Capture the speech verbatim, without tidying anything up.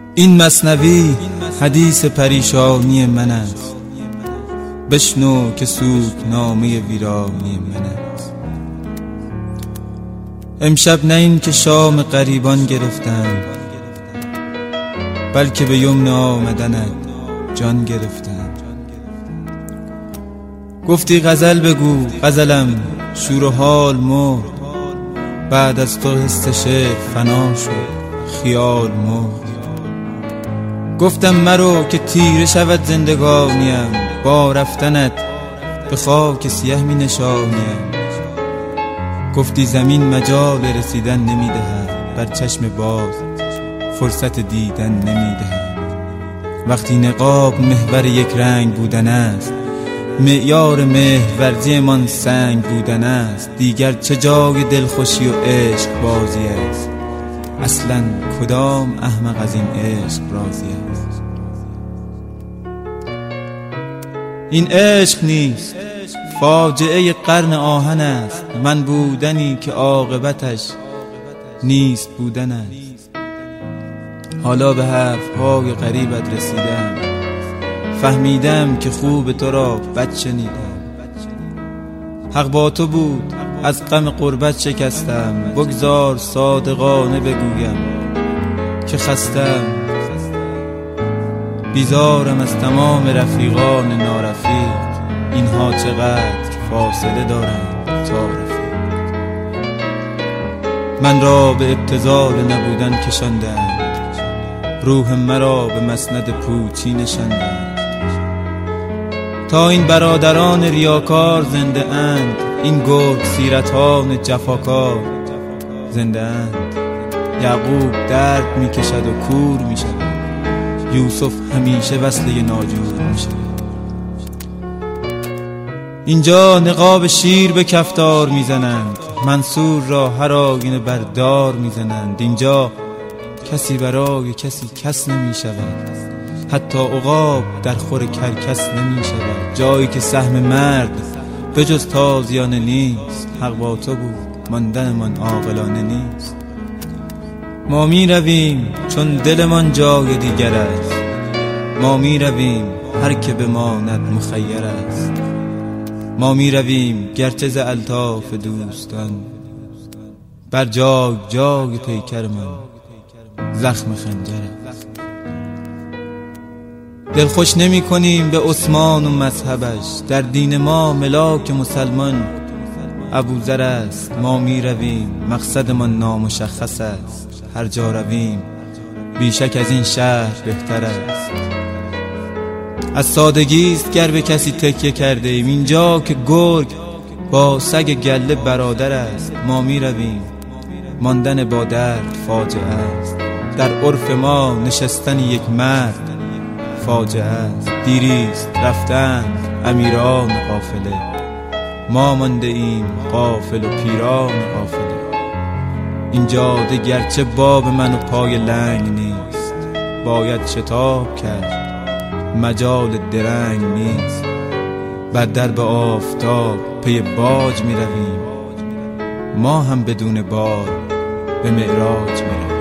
این مثنوی حدیث پریشانی من است، بشنو که سوگنامه ویرانی من است. امشب نه این که شام غریبان گرفتم، بلکه به یمن آمدنت جان گرفتم. گفتی غزل بگو، غزلم شور و حال مرد، بعد از تو حس شعر فنا شد، خیال مرد. گفتم مرو که تیره شود زندگانیم، با رفتنت به خاک سیه می نشانیم. گفتی زمین مجال رسیدن نمی دهد، بر چشم باز فرصت دیدن نمی دهد. وقتی نقاب محور یک رنگ بودن است، معیار مهرورزی من سنگ بودن است، دیگر چه جای دلخوشی و عشق بازی است؟ اصلا کدام احمق از این عشق راضی است؟ این عشق نیست، فاجعه قرن آهن است، من بودنی که عاقبتش نیست بودن است. حالا به حرفهای غریبت رسیدم، فهمیدم که خوب تو را بد شنیدم. حق با تو بود، از غم غربت شکستم، بگذار صادقانه بگویم که خستم. بیزارم از تمام رفیقان نارفیق، اینها چقدر فاصله دارند تا رفیق. من را به ابتذال نبودن کشاندند، روح مرا به مسند پوچی نشاندند. تا این برادران ریاکار زنده اند، این گرگ سیرتان جفاکار زنده اند. یعقوب درد می کشد و کور می شود، یوسف همیشه وصله ناجور می شود. اینجا نقاب شیر به کفتار می زنند، منصور را هر آینه بردار می زنند. اینجا کسی برای کسی کس نمی شود، حتی عقاب در خور کرکس نمی شود. جایی که سهم مرد به جز تازیانه نیست، حق با تو بود، ماندن من عاقلانه نیست. ما می رویم چون دلمان جای دیگر است، ما می رویم هر که بماند مخیر است. ما می رویم گرچه ز الطاف دوستان، بر جای جای پیکر من زخم خنجر است. دل خوش نمی کنیم به عثمان و مذهبش، در دین ما ملاک مسلمان ابوذر است. ما می رویم مقصدمان نامشخص است، هر جا رویم بیشک از این شهر بهتر است. از سادگی است گر به کسی تکیه کرده ایم، اینجا که گرگ با سگ گله برادر است. ما می رویم ماندن با درد فاجعه است، در عرف ما نشستن یک مرد فاجعه است. دیریست رفتند امیران قافله، ما مانده ایم غافل و پیران قافله. این جاده گرچه باب من و پای لنگ نیست، باید شتاب کرد مجال درنگ نیست. بر درب آفتاب پی باج می رویم، ما هم بدون بار به معراج می رویم.